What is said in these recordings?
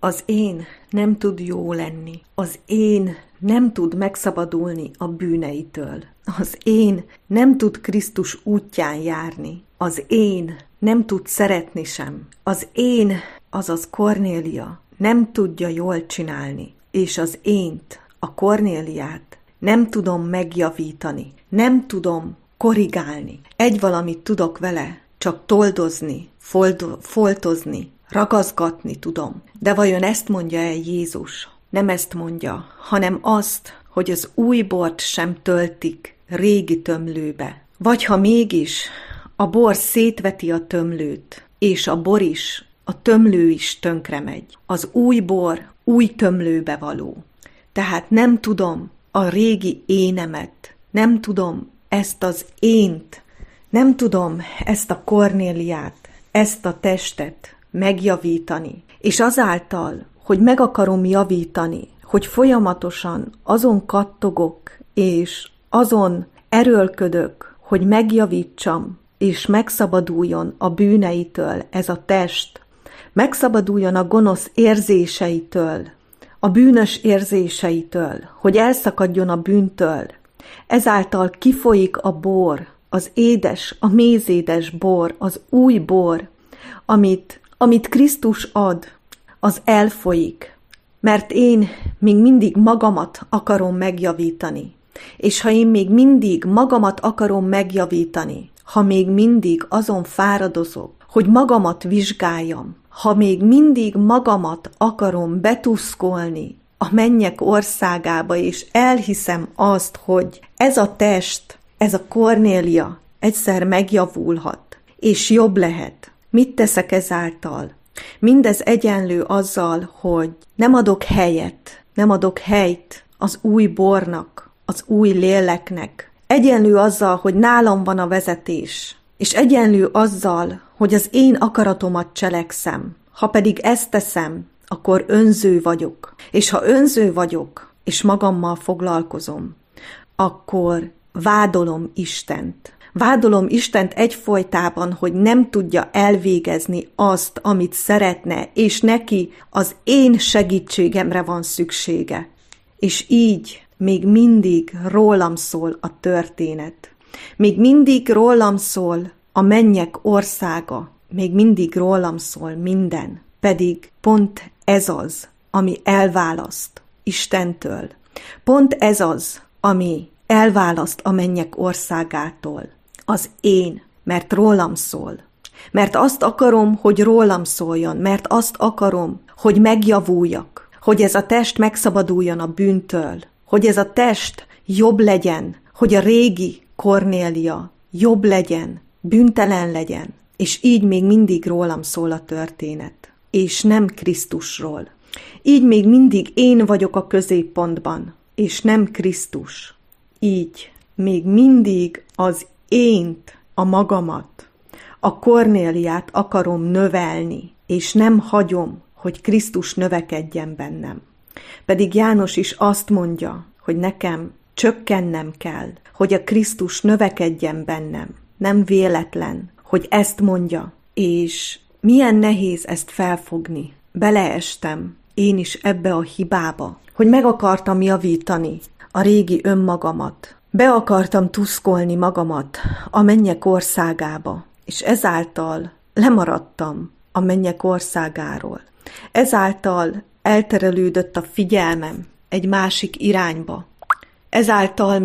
Az én nem tud jó lenni. Az én nem tud megszabadulni a bűneitől. Az én nem tud Krisztus útján járni. Az én nem tud szeretni sem. Az én, azaz Kornélia, nem tudja jól csinálni. És az ént, a Kornéliát nem tudom megjavítani. Nem tudom korrigálni. Egy valamit tudok vele, csak toldozni, foltozni, ragaszgatni tudom. De vajon ezt mondja el Jézus? Nem ezt mondja, hanem azt, hogy az új bort sem töltik régi tömlőbe. Vagy ha mégis, a bor szétveti a tömlőt, és a bor is, a tömlő is tönkre megy. Az új bor új tömlőbe való. Tehát nem tudom a régi énemet, nem tudom ezt az ént, nem tudom ezt a Kornéliát, ezt a testet megjavítani. És azáltal, hogy meg akarom javítani, hogy folyamatosan azon kattogok, és azon erőlködök, hogy megjavítsam, és megszabaduljon a bűneitől ez a test, megszabaduljon a gonosz érzéseitől, a bűnös érzéseitől, hogy elszakadjon a bűntől. Ezáltal kifolyik a bor, az édes, a mézédes bor, az új bor, amit Krisztus ad, az elfolyik. Mert én még mindig magamat akarom megjavítani. És ha én még mindig magamat akarom megjavítani, ha még mindig azon fáradozok, hogy magamat vizsgáljam, ha még mindig magamat akarom betuszkolni a mennyek országába, és elhiszem azt, hogy ez a test, ez a Kornélia egyszer megjavulhat, és jobb lehet. Mit teszek ezáltal? Mindez egyenlő azzal, hogy nem adok helyt az új bornak, az új léleknek. Egyenlő azzal, hogy nálam van a vezetés, és egyenlő azzal, hogy az én akaratomat cselekszem. Ha pedig ezt teszem, akkor önző vagyok. És ha önző vagyok, és magammal foglalkozom, akkor vádolom Istent. Vádolom Istent egyfolytában, hogy nem tudja elvégezni azt, amit szeretne, és neki az én segítségemre van szüksége. És így még mindig rólam szól a történet. Még mindig rólam szól a mennyek országa. Még mindig rólam szól minden. Pedig pont ez az, ami elválaszt Istentől. Pont ez az, ami elválaszt a mennyek országától. Az én, mert rólam szól. Mert azt akarom, hogy rólam szóljon, mert azt akarom, hogy megjavuljak, hogy ez a test megszabaduljon a bűntől, hogy ez a test jobb legyen, hogy a régi Kornélia jobb legyen, bűntelen legyen, és így még mindig rólam szól a történet, és nem Krisztusról. Így még mindig én vagyok a középpontban, és nem Krisztus. Így még mindig az ént, a magamat, a Kornéliát akarom növelni, és nem hagyom, hogy Krisztus növekedjen bennem. Pedig János is azt mondja, hogy nekem csökkennem kell, hogy a Krisztus növekedjen bennem. Nem véletlen, hogy ezt mondja, és milyen nehéz ezt felfogni. Beleestem én is ebbe a hibába, hogy meg akartam javítani a régi önmagamat. Be akartam tuszkolni magamat a mennyek országába, és ezáltal lemaradtam a mennyek országáról. Ezáltal elterelődött a figyelmem egy másik irányba. Ezáltal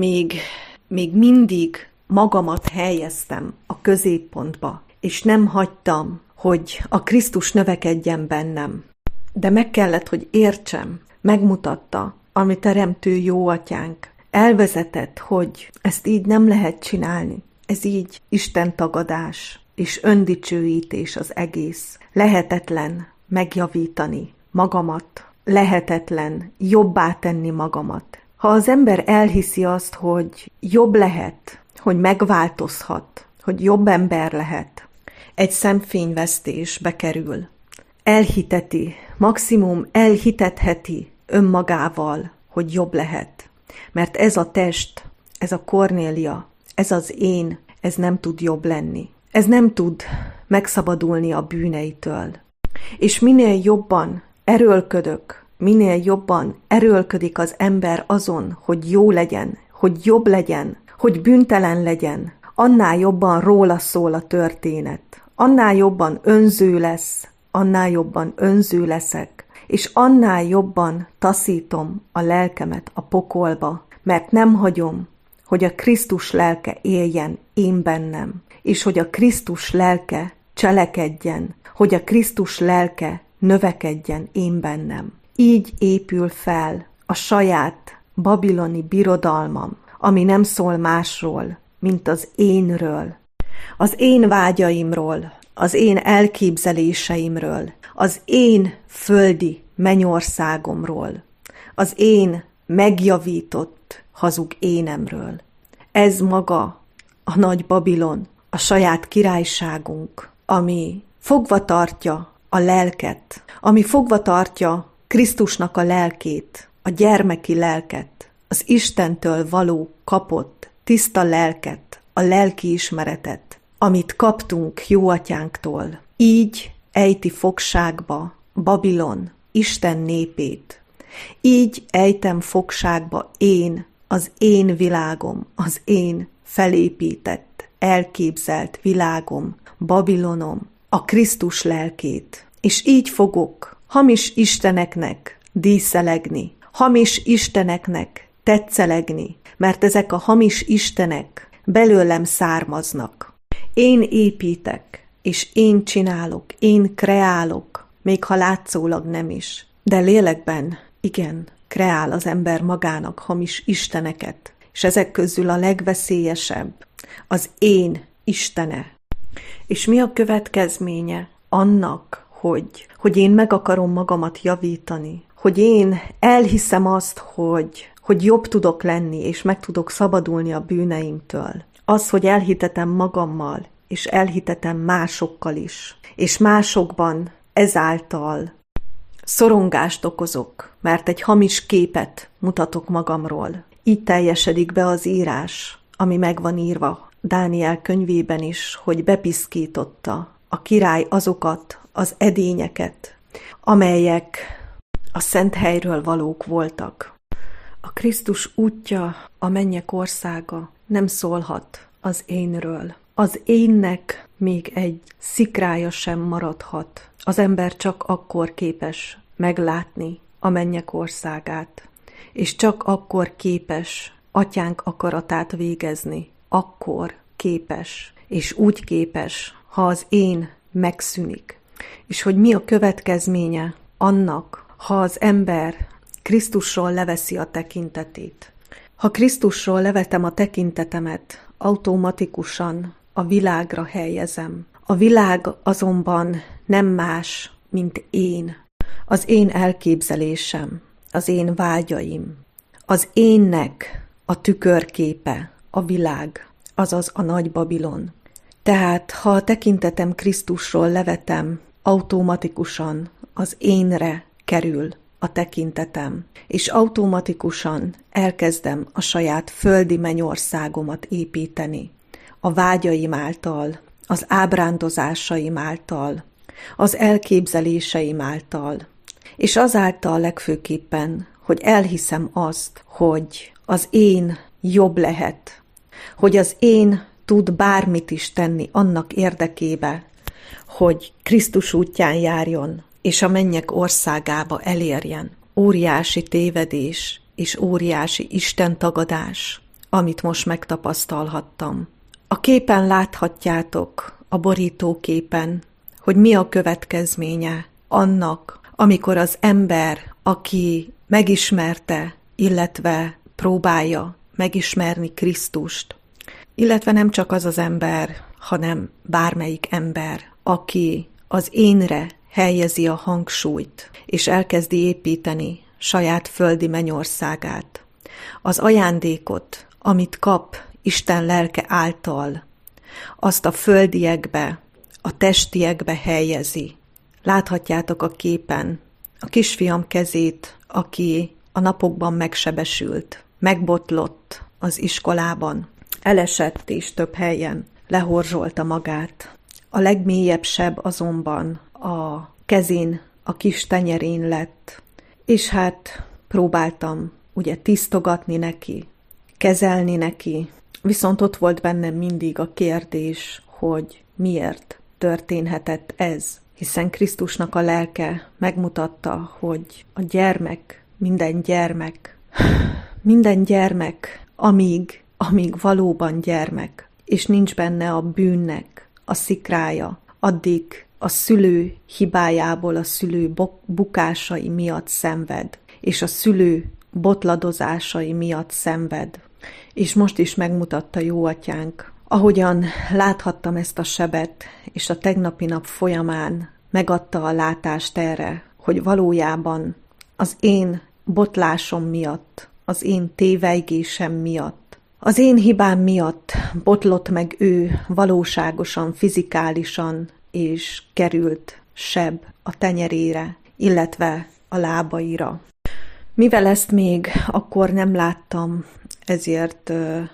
még mindig magamat helyeztem a középpontba, és nem hagytam, hogy a Krisztus növekedjen bennem. De meg kellett, hogy értsem, megmutatta, ami teremtő jó atyánk. Elvezetett, hogy ezt így nem lehet csinálni. Ez így Isten tagadás és öndicsőítés az egész. Lehetetlen megjavítani magamat, lehetetlen jobbá tenni magamat. Ha az ember elhiszi azt, hogy jobb lehet, hogy megváltozhat, hogy jobb ember lehet, egy szemfényvesztésbe kerül. Elhiteti, maximum elhitetheti önmagával, hogy jobb lehet. Mert ez a test, ez a Kornélia, ez az én, ez nem tud jobb lenni. Ez nem tud megszabadulni a bűneitől. És minél jobban erőlködök, minél jobban erőlködik az ember azon, hogy jó legyen, hogy jobb legyen, hogy bűntelen legyen, annál jobban róla szól a történet. Annál jobban önző lesz, annál jobban önző leszek, és annál jobban taszítom a lelkemet a pokolba, mert nem hagyom, hogy a Krisztus lelke éljen én bennem, és hogy a Krisztus lelke cselekedjen, hogy a Krisztus lelke növekedjen én bennem. Így épül fel a saját babiloni birodalmam, ami nem szól másról, mint az énről, az én vágyaimról, az én elképzeléseimről, az én földi mennyországomról, az én megjavított hazug énemről. Ez maga a nagy Babilon, a saját királyságunk, ami fogva tartja a lelket, ami fogva tartja Krisztusnak a lelkét, a gyermeki lelket, az Istentől való kapott tiszta lelket, a lelki ismeretet, amit kaptunk Jóatyánktól. Így ejti fogságba Babilon Isten népét. Így ejtem fogságba én, az én világom, az én felépített, elképzelt világom, Babilonom, a Krisztus lelkét. És így fogok hamis isteneknek díszelegni, hamis isteneknek tetszelegni, mert ezek a hamis istenek belőlem származnak. Én építek, és én csinálok, én kreálok, még ha látszólag nem is. De lélekben, igen, kreál az ember magának hamis isteneket, és ezek közül a legveszélyesebb az én istene. És mi a következménye annak, hogy én meg akarom magamat javítani, hogy én elhiszem azt, hogy jobb tudok lenni, és meg tudok szabadulni a bűneimtől. Az, hogy elhitetem magammal, és elhitetem másokkal is, és másokban ezáltal szorongást okozok, mert egy hamis képet mutatok magamról. Így teljesedik be az írás, ami meg van írva Dániel könyvében is, hogy bepiszkította a király azokat az edényeket, amelyek a szent helyről valók voltak. A Krisztus útja, a mennyek országa nem szólhat az énről. Az énnek még egy szikrája sem maradhat. Az ember csak akkor képes meglátni a mennyek országát, és csak akkor képes Atyánk akaratát végezni. Akkor képes, és úgy képes, ha az én megszűnik. És hogy mi a következménye annak, ha az ember Krisztusról leveszi a tekintetét. Ha Krisztusról levetem a tekintetemet, automatikusan a világra helyezem. A világ azonban nem más, mint én. Az én elképzelésem, az én vágyaim. Az énnek a tükörképe, a világ, azaz a nagy Babilon. Tehát, ha a tekintetem Krisztusról levetem, automatikusan az énre kerül a tekintetem, és automatikusan elkezdem a saját földi mennyországomat építeni, a vágyaim által, az ábrándozásaim által, az elképzeléseim által, és azáltal legfőképpen, hogy elhiszem azt, hogy az én jobb lehet, hogy az én tud bármit is tenni annak érdekébe, hogy Krisztus útján járjon, és a mennyek országába elérjen. Óriási tévedés és óriási istentagadás, amit most megtapasztalhattam. A képen láthatjátok, a borítóképen, hogy mi a következménye annak, amikor az ember, aki megismerte, illetve próbálja megismerni Krisztust, illetve nem csak az az ember, hanem bármelyik ember, aki az énre helyezi a hangsúlyt, és elkezdi építeni saját földi mennyországát. Az ajándékot, amit kap Isten lelke által, azt a földiekbe, a testiekbe helyezi. Láthatjátok a képen a kisfiam kezét, aki a napokban megsebesült, megbotlott az iskolában, elesett és több helyen lehorzsolta magát. A legmélyebb seb azonban a kezén a kis tenyerén lett. És hát próbáltam ugye tisztogatni neki, kezelni neki, viszont ott volt bennem mindig a kérdés, hogy miért történhetett ez, hiszen Krisztusnak a lelke megmutatta, hogy a gyermek, minden gyermek, amíg valóban gyermek, és nincs benne a bűnnek a szikrája, addig a szülő hibájából, a szülő bukásai miatt szenved, és a szülő botladozásai miatt szenved. És most is megmutatta jó atyánk, ahogyan láthattam ezt a sebet, és a tegnapi nap folyamán megadta a látást erre, hogy valójában az én botlásom miatt, az én tévejgésem miatt, az én hibám miatt botlott meg ő valóságosan, fizikálisan, és került seb a tenyerére, illetve a lábaira. Mivel ezt még akkor nem láttam, ezért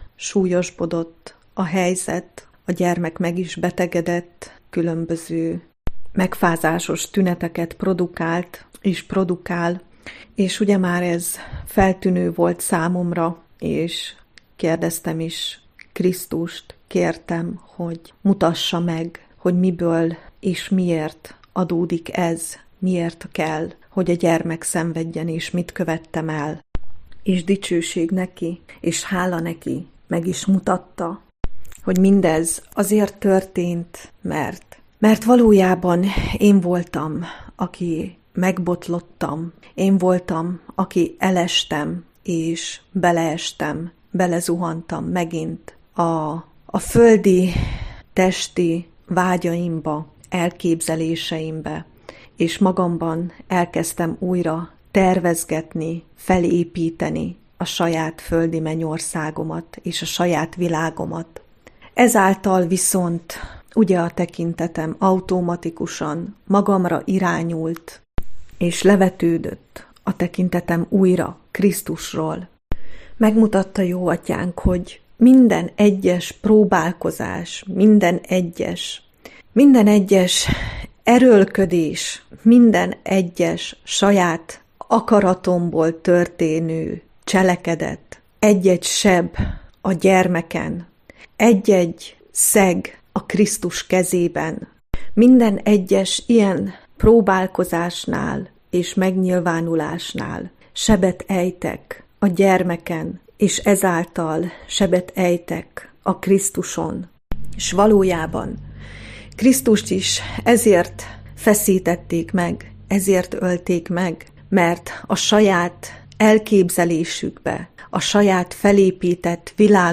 súlyosbodott a helyzet, a gyermek meg is betegedett, különböző megfázásos tüneteket produkált és produkál, és ugye már ez feltűnő volt számomra, és kérdeztem is Krisztust, kértem, hogy mutassa meg, hogy miből és miért adódik ez, miért kell, hogy a gyermek szenvedjen, és mit követtem el. És dicsőség neki, és hála neki, meg is mutatta, hogy mindez azért történt, mert valójában én voltam, aki megbotlottam, én voltam, aki elestem, és beleestem, belezuhantam megint a földi, testi vágyaimba, elképzeléseimbe, és magamban elkezdtem újra tervezgetni, felépíteni a saját földi mennyországomat és a saját világomat. Ezáltal viszont ugye a tekintetem automatikusan magamra irányult, és levetődött a tekintetem újra Krisztusról. Megmutatta jó atyánk, hogy minden egyes próbálkozás, minden egyes erőlködés, minden egyes saját akaratomból történő cselekedet, egy-egy seb a gyermeken, egy-egy szeg a Krisztus kezében, minden egyes ilyen próbálkozásnál és megnyilvánulásnál sebet ejtek a gyermeken, és ezáltal sebet ejtek a Krisztuson. És valójában Krisztust is ezért feszítették meg, ezért ölték meg, mert a saját elképzelésükbe, a saját felépített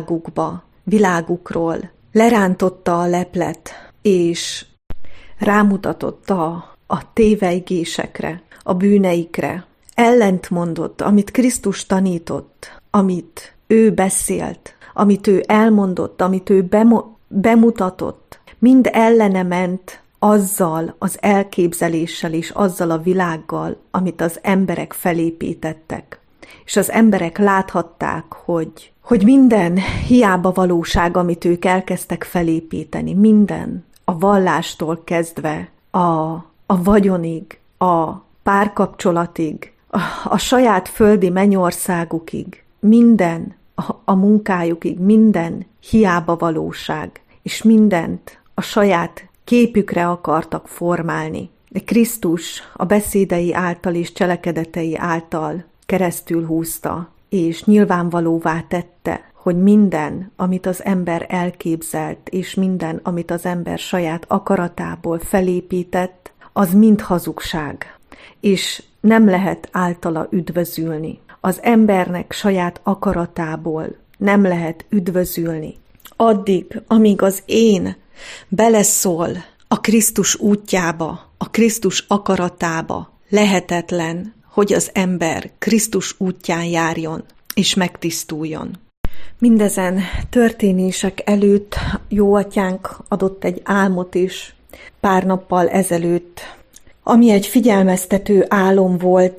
világukról lerántotta a leplet, és rámutatott a tévejgésekre, a bűneikre, ellentmondott, amit Krisztus tanított, amit ő beszélt, amit ő elmondott, amit ő bemutatott, mind ellene ment azzal az elképzeléssel és azzal a világgal, amit az emberek felépítettek. És az emberek láthatták, hogy minden hiába valóság, amit ők elkezdtek felépíteni, minden, a vallástól kezdve, a vagyonig, a párkapcsolatig, a saját földi mennyországukig, minden, a munkájukig, minden hiába valóság, és mindent a saját képükre akartak formálni. De Krisztus a beszédei által és cselekedetei által keresztül húzta, és nyilvánvalóvá tette, hogy minden, amit az ember elképzelt, és minden, amit az ember saját akaratából felépített, az mind hazugság, és nem lehet általa üdvözülni. Az embernek saját akaratából nem lehet üdvözülni. Addig, amíg az én beleszól a Krisztus útjába, a Krisztus akaratába, lehetetlen, hogy az ember Krisztus útján járjon és megtisztuljon. Mindezen történések előtt jó atyánk adott egy álmot is pár nappal ezelőtt, ami egy figyelmeztető álom volt,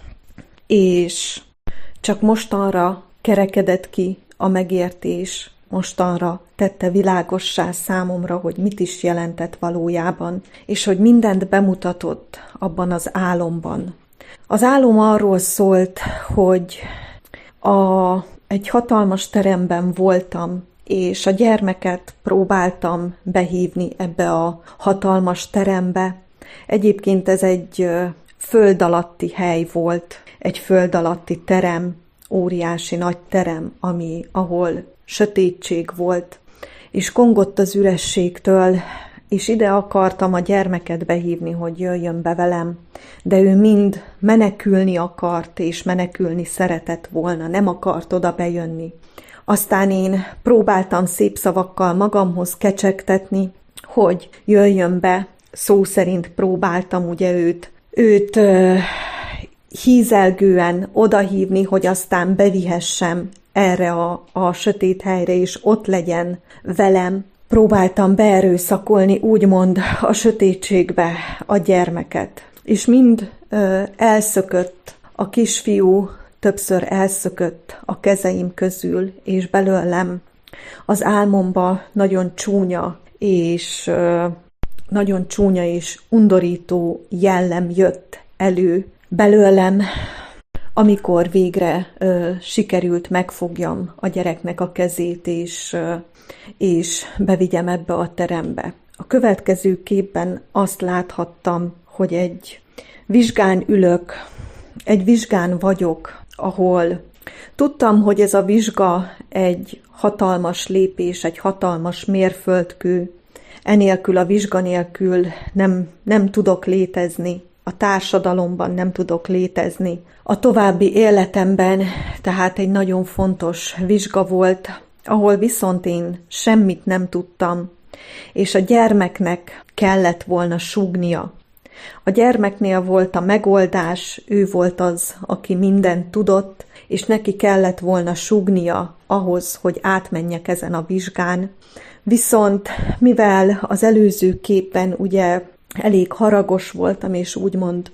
és csak mostanra kerekedett ki a megértés, mostanra tette világossá számomra, hogy mit is jelentett valójában, és hogy mindent bemutatott abban az álomban. Az álom arról szólt, hogy egy hatalmas teremben voltam, és a gyermeket próbáltam behívni ebbe a hatalmas terembe. Egyébként ez egy föld alatti hely volt, egy föld alatti terem, óriási nagy terem, ahol sötétség volt, és kongott az ürességtől, és ide akartam a gyermeket behívni, hogy jöjjön be velem, de ő mind menekülni akart, és menekülni szeretett volna, nem akart oda bejönni. Aztán én próbáltam szép szavakkal magamhoz kecsegtetni, hogy jöjjön be, szó szerint próbáltam ugye őt hízelgően odahívni, hogy aztán bevihessem erre a sötét helyre, és ott legyen velem. Próbáltam beerőszakolni, úgymond a sötétségbe a gyermeket. És mind elszökött a kisfiú, többször elszökött a kezeim közül, és belőlem az álmomba nagyon csúnya és undorító jellem jött elő belőlem, amikor végre sikerült megfogjam a gyereknek a kezét, és bevigyem ebbe a terembe. A következő képben azt láthattam, hogy egy vizsgán ülök, egy vizsgán vagyok, ahol tudtam, hogy ez a vizsga egy hatalmas lépés, egy hatalmas mérföldkő. Enélkül, a vizsga nélkül nem tudok létezni, a társadalomban nem tudok létezni. A további életemben tehát egy nagyon fontos vizsga volt, ahol viszont én semmit nem tudtam, és a gyermeknek kellett volna súgnia. A gyermeknél volt a megoldás, ő volt az, aki mindent tudott, és neki kellett volna súgnia ahhoz, hogy átmenjek ezen a vizsgán. Viszont mivel az előző képen ugye elég haragos voltam, és úgymond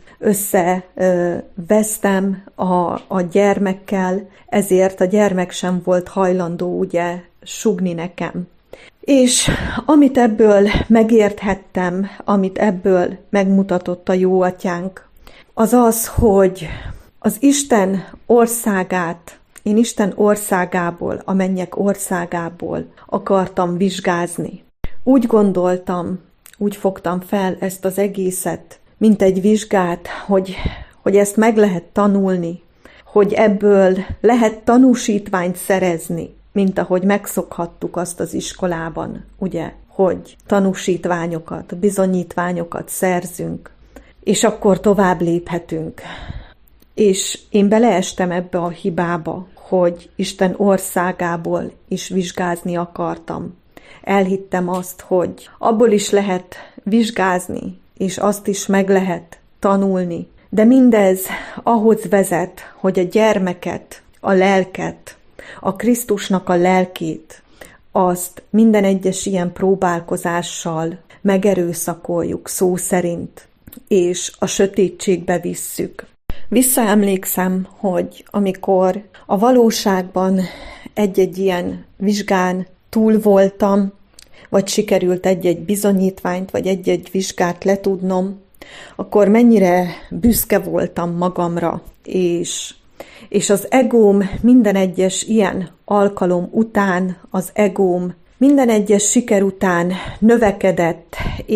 összevesztem a gyermekkel, ezért a gyermek sem volt hajlandó ugye súgni nekem. És amit ebből megérthettem, amit ebből megmutatott a jó atyánk, az az, hogy az Isten országát, én Isten országából, a mennyek országából akartam vizsgázni. Úgy gondoltam, úgy fogtam fel ezt az egészet, mint egy vizsgát, hogy ezt meg lehet tanulni, hogy ebből lehet tanúsítványt szerezni, mint ahogy megszokhattuk azt az iskolában, ugye, hogy tanúsítványokat, bizonyítványokat szerzünk, és akkor tovább léphetünk. És én beleestem ebbe a hibába, hogy Isten országából is vizsgázni akartam. Elhittem azt, hogy abból is lehet vizsgázni, és azt is meg lehet tanulni. De mindez ahhoz vezet, hogy a gyermeket, a lelket, a Krisztusnak a lelkét, azt minden egyes ilyen próbálkozással megerőszakoljuk szó szerint, és a sötétségbe visszük. Visszaemlékszem, hogy amikor a valóságban egy-egy ilyen vizsgán túl voltam, vagy sikerült egy-egy bizonyítványt, vagy egy-egy vizsgát letudnom, akkor mennyire büszke voltam magamra, és az egóm minden egyes ilyen alkalom után, az egóm minden egyes siker után növekedett,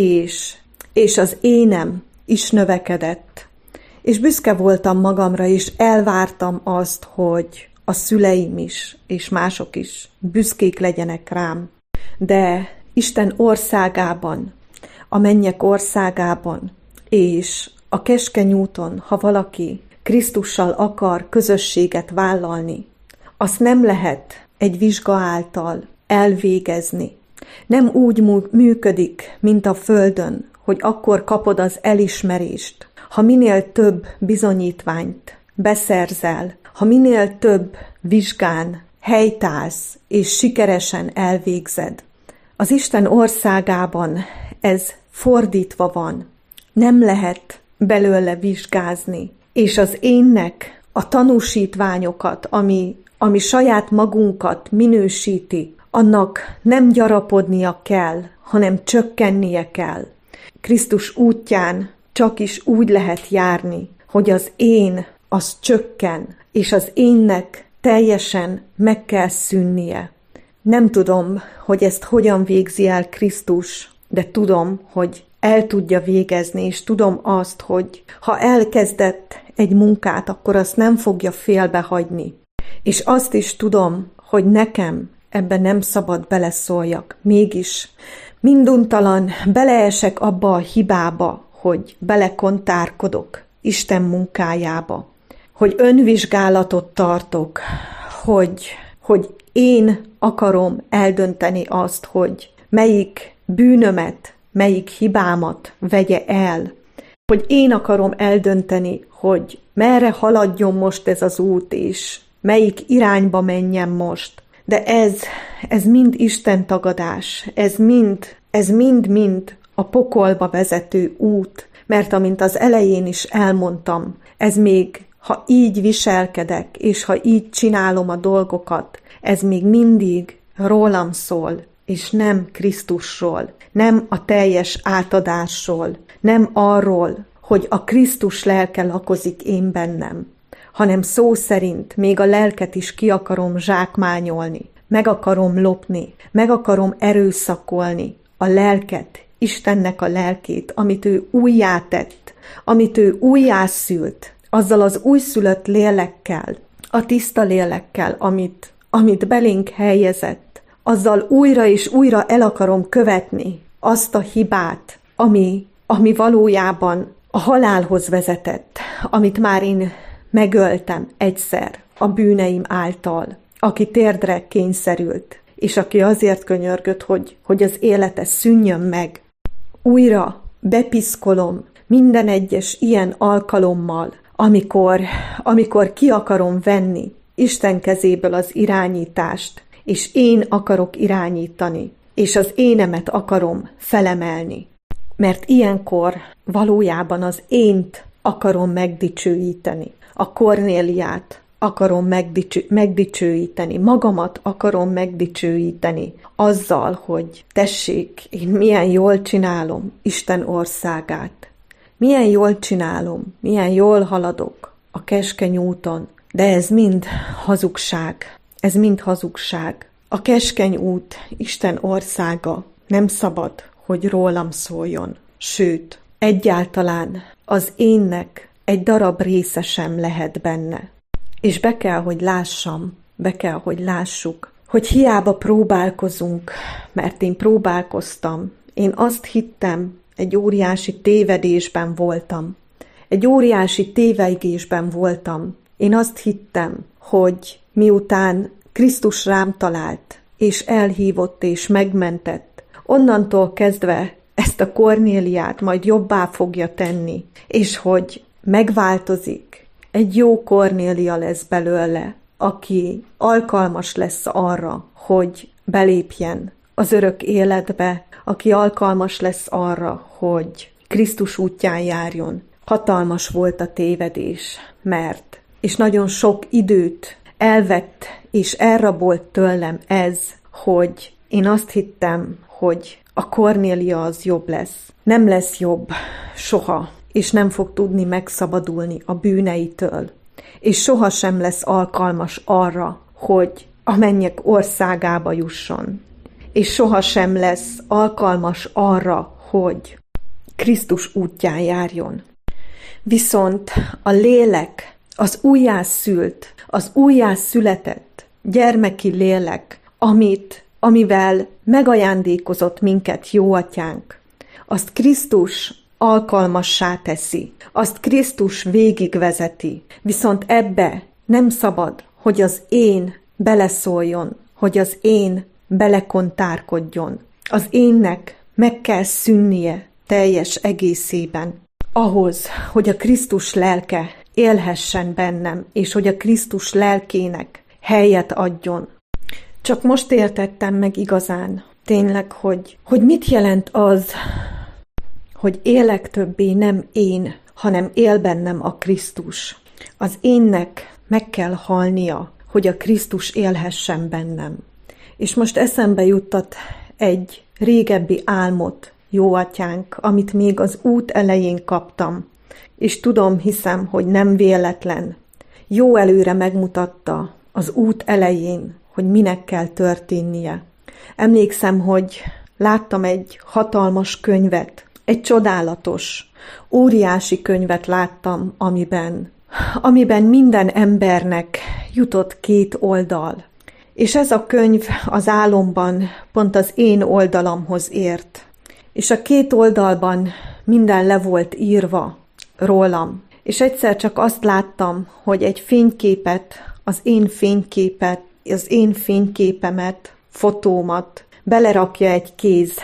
és az énem is növekedett. És büszke voltam magamra, és elvártam azt, hogy a szüleim is, és mások is büszkék legyenek rám. De Isten országában, a mennyek országában, és a keskeny úton, ha valaki Krisztussal akar közösséget vállalni, azt nem lehet egy vizsga által elvégezni. Nem úgy működik, mint a földön, hogy akkor kapod az elismerést, ha minél több bizonyítványt beszerzel, ha minél több vizsgán helytállsz és sikeresen elvégzed. Az Isten országában ez fordítva van. Nem lehet belőle vizsgázni, és az énnek a tanúsítványokat, ami saját magunkat minősíti annak nem gyarapodnia kell, hanem csökkennie kell. Krisztus útján csak is úgy lehet járni, hogy az én az csökken, és az énnek teljesen meg kell szűnnie. Nem tudom, hogy ezt hogyan végzi el Krisztus, de tudom, hogy el tudja végezni, és tudom azt, hogy ha elkezdett egy munkát, akkor azt nem fogja félbehagyni. És azt is tudom, hogy nekem ebben nem szabad beleszóljak. Mégis minduntalan beleesek abba a hibába, hogy belekontárkodok Isten munkájába, hogy önvizsgálatot tartok, hogy én akarom eldönteni azt, hogy melyik bűnömet, melyik hibámat vegye el, hogy én akarom eldönteni, hogy merre haladjon most ez az út, és melyik irányba menjen most. De ez mind Isten tagadás, ez mind a pokolba vezető út, mert amint az elején is elmondtam, ez még, ha így viselkedek, és ha így csinálom a dolgokat, ez még mindig rólam szól, és nem Krisztusról, nem a teljes átadásról, nem arról, hogy a Krisztus lelke lakozik én bennem, hanem szó szerint még a lelket is ki akarom zsákmányolni, meg akarom lopni, meg akarom erőszakolni a lelket, Istennek a lelkét, amit ő újjátett, amit ő újjászült, azzal az újszülött lélekkel, a tiszta lélekkel, amit belénk helyezett, azzal újra és újra el akarom követni azt a hibát, ami valójában a halálhoz vezetett, amit már én megöltem egyszer a bűneim által, aki térdre kényszerült, és aki azért könyörgött, hogy az élete szűnjön meg. Újra bepiszkolom minden egyes ilyen alkalommal, amikor ki akarom venni Isten kezéből az irányítást, és én akarok irányítani, és az énemet akarom felemelni. Mert ilyenkor valójában az ént akarom megdicsőíteni, a Kornéliát akarom megdicsőíteni, magamat akarom megdicsőíteni azzal, hogy tessék, én milyen jól csinálom Isten országát, milyen jól csinálom, milyen jól haladok a keskeny úton, de ez mind hazugság, ez mind hazugság. A keskeny út, Isten országa nem szabad, hogy rólam szóljon, sőt, egyáltalán az énnek egy darab része sem lehet benne. És be kell, hogy lássuk, hogy hiába próbálkozunk, mert én próbálkoztam. Én azt hittem, egy óriási tévedésben voltam. Egy óriási tévegésben voltam. Én azt hittem, hogy miután Krisztus rám talált, és elhívott és megmentett, onnantól kezdve ezt a Kornéliát majd jobbá fogja tenni, és hogy megváltozik, egy jó Kornélia lesz belőle, aki alkalmas lesz arra, hogy belépjen az örök életbe, aki alkalmas lesz arra, hogy Krisztus útján járjon. Hatalmas volt a tévedés, és nagyon sok időt elvett és elrabolt tőlem ez, hogy én azt hittem, hogy a Kornélia az jobb lesz. Nem lesz jobb soha, és nem fog tudni megszabadulni a bűneitől, és sohasem lesz alkalmas arra, hogy a mennyek országába jusson, és sohasem lesz alkalmas arra, hogy Krisztus útján járjon. Viszont a lélek, az újjászült, az újjászületett gyermeki lélek, amivel megajándékozott minket jó atyánk, azt Krisztus alkalmassá teszi, azt Krisztus végigvezeti, viszont ebbe nem szabad, hogy az én beleszóljon, hogy az én belekontárkodjon. Az énnek meg kell szűnnie teljes egészében, ahhoz, hogy a Krisztus lelke élhessen bennem, és hogy a Krisztus lelkének helyet adjon. Csak most értettem meg igazán, tényleg, hogy mit jelent az, hogy élek többé nem én, hanem él bennem a Krisztus. Az énnek meg kell halnia, hogy a Krisztus élhessen bennem. És most eszembe juttat egy régebbi álmot, jó atyánk, amit még az út elején kaptam, és tudom, hiszem, hogy nem véletlen. Jó előre megmutatta az út elején, hogy minek kell történnie. Emlékszem, hogy láttam egy hatalmas könyvet, egy csodálatos, óriási könyvet láttam, amiben minden embernek jutott 2 oldal. És ez a könyv az álomban pont az én oldalamhoz ért. És a 2 oldalban minden le volt írva rólam. És egyszer csak azt láttam, hogy egy fényképet, az én fényképemet, fotómat belerakja egy kéz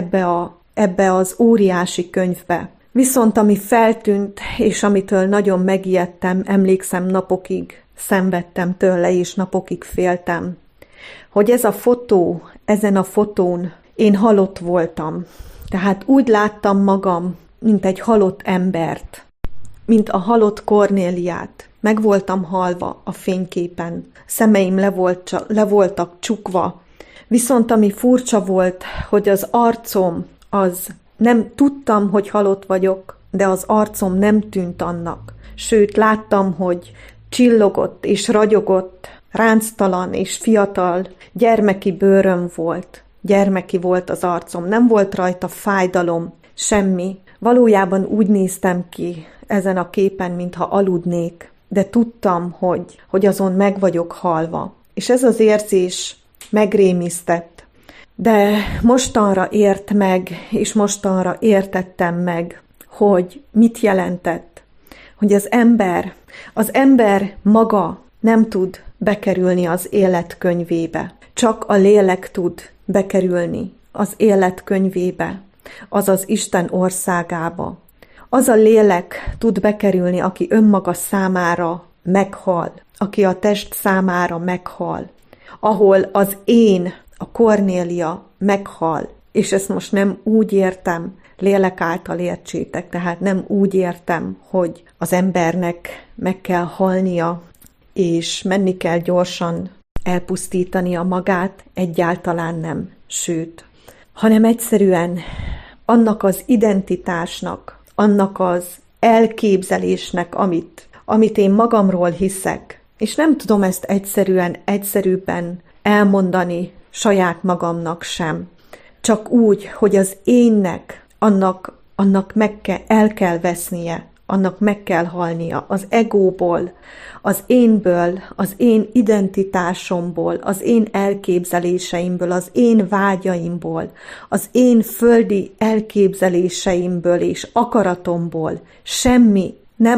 ebbe az óriási könyvbe. Viszont ami feltűnt, és amitől nagyon megijedtem, emlékszem, napokig szenvedtem tőle, és napokig féltem, hogy ez a fotó, ezen a fotón én halott voltam. Tehát úgy láttam magam, mint egy halott embert, mint a halott Kornéliát. Meg voltam halva a fényképen, szemeim le voltak csukva. Viszont ami furcsa volt, hogy az arcom nem tudtam, hogy halott vagyok, de az arcom nem tűnt annak. Sőt, láttam, hogy csillogott és ragyogott, ránctalan és fiatal, gyermeki bőröm volt. Gyermeki volt az arcom, nem volt rajta fájdalom, semmi. Valójában úgy néztem ki ezen a képen, mintha aludnék, de tudtam, hogy azon meg vagyok halva. És ez az érzés megrémisztett. De mostanra ért meg, és mostanra értettem meg, hogy mit jelentett, hogy az ember maga nem tud bekerülni az élet könyvébe. Csak a lélek tud bekerülni az élet könyvébe, azaz Isten országába. Az a lélek tud bekerülni, aki önmaga számára meghal, aki a test számára meghal, ahol az én, a Kornélia meghal, és ezt most nem úgy értem, lélek által értsétek, tehát nem úgy értem, hogy az embernek meg kell halnia, és menni kell gyorsan elpusztítania magát, egyáltalán nem, sőt, hanem egyszerűen annak az identitásnak, annak az elképzelésnek, amit én magamról hiszek, és nem tudom ezt egyszerűbben elmondani saját magamnak sem. Csak úgy, hogy az énnek, annak el kell vesznie, annak meg kell halnia, az egóból, az énből, az én identitásomból, az én elképzeléseimből, az én vágyaimból, az én földi elképzeléseimből és akaratomból semmi nem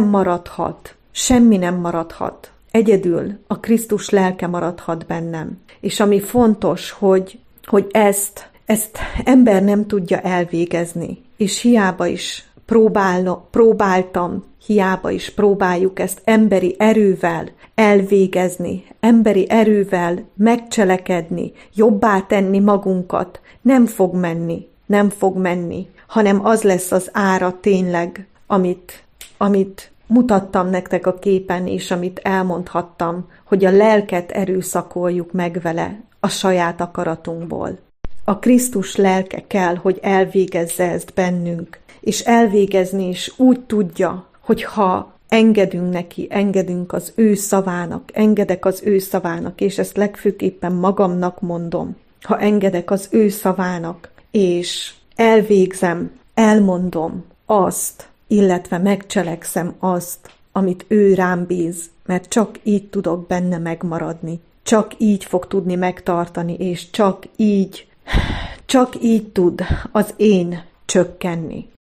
maradhat. Egyedül a Krisztus lelke maradhat bennem. És ami fontos, hogy ezt ember nem tudja elvégezni, és hiába is próbáltam, hiába is próbáljuk ezt emberi erővel elvégezni, emberi erővel megcselekedni, jobbá tenni magunkat, nem fog menni, hanem az lesz az ára tényleg, amit mutattam nektek a képen, és amit elmondhattam, hogy a lelket erőszakoljuk meg vele a saját akaratunkból. A Krisztus lelke kell, hogy elvégezze ezt bennünk, és elvégezni is úgy tudja, hogy ha engedünk neki, engedünk az ő szavának, engedek az ő szavának, és ezt legfőképpen magamnak mondom, ha engedek az ő szavának, és elvégzem, elmondom azt, illetve megcselekszem azt, amit ő rám bíz, mert csak így tudok benne megmaradni, csak így fog tudni megtartani, és csak így tud az én csökkenni.